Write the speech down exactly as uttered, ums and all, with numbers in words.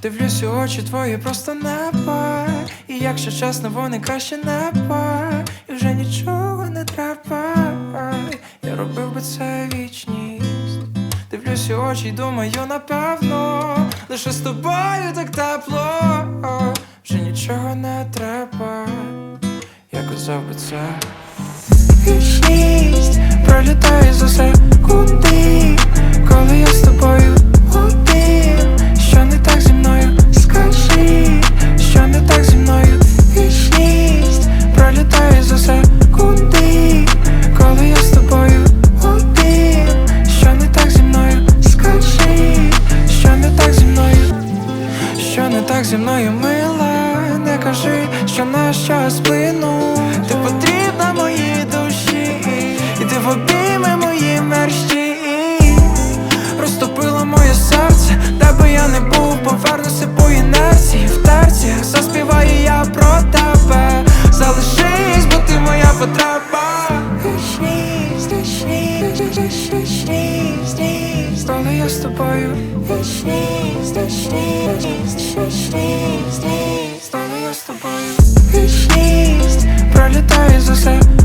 Дивлюсь у очі твої просто небо. І якщо чесно, вони краще неба. І вже нічого не треба. Я робив би це вічність. Дивлюсь у очі й думаю, напевно, лише з тобою так тепло. Вже нічого не треба. Я казав би це. Вічність пролітає за секунди, коли я з тобою один. Що не так зі мною? Скажи, що не так зі мною? Вічність пролітає за секунди, коли я з тобою один. Що не так зі мною? Скажи, що не так зі мною? Що не так зі мною, мила? Не кажи, що наш час плинув. Ти потрібна моїй душі, і ти в обійми мої мерщі. Розтопила моє серце, де би я не був, повернуся по інерції. В терці заспіваю я про тебе. Залишись, бо ти моя потреба. Вічність, вічність, вічність, вічність, коли я з тобою. Вічність, вічність, вічність, коли я з тобою. Вічність пролітає за все.